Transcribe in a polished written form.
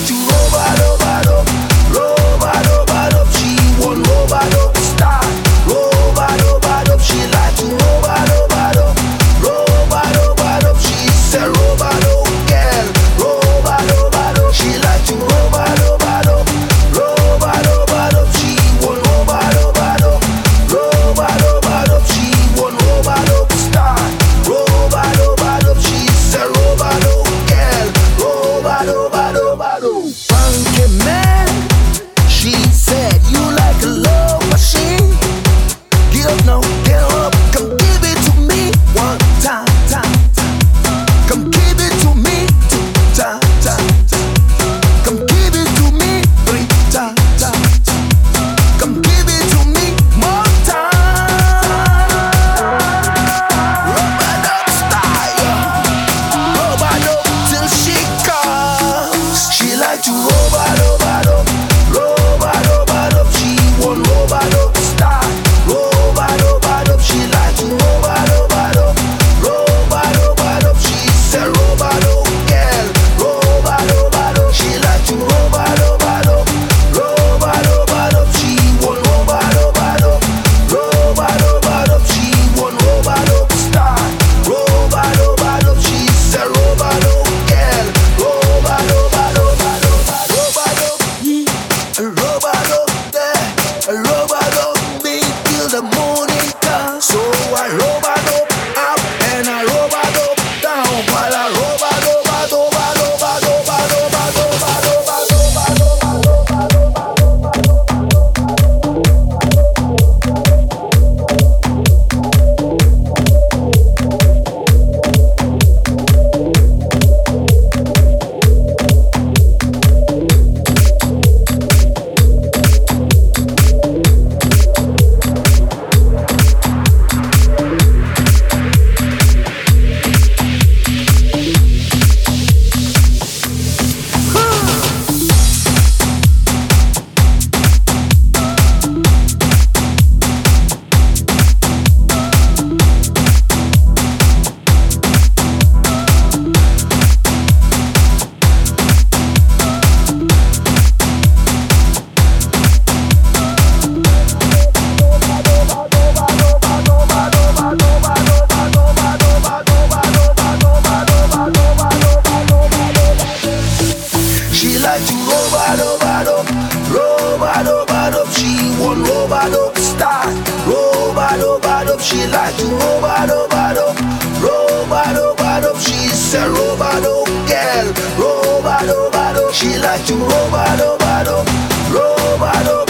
like to rob. She want rob star. Rob. She like to rob. She said rob girl. Rob. She like to rob. She want rob. She want rob star. Rob. She said rob girl. Rob. Funky man. She said you like a love machine. Get up now, get up, come give it to me one time. Come give it to me two time. Come give it to me three time. Come give it to me more time. Rub-a-dub style. Rub-a-dub till she comes. She like to rub-a-dub. She want rub-a-dub style. Rob. She like to rob. She said rob girl. Rob. She like to rob. She want rob. She want rob star. Rob. She said rob girl. Rob me till the morning comes. So I rob up and I rob down while I rob. She like to rob. She want rob star. Rob. She like to rob. She said rob girl. Rob. She like to rob.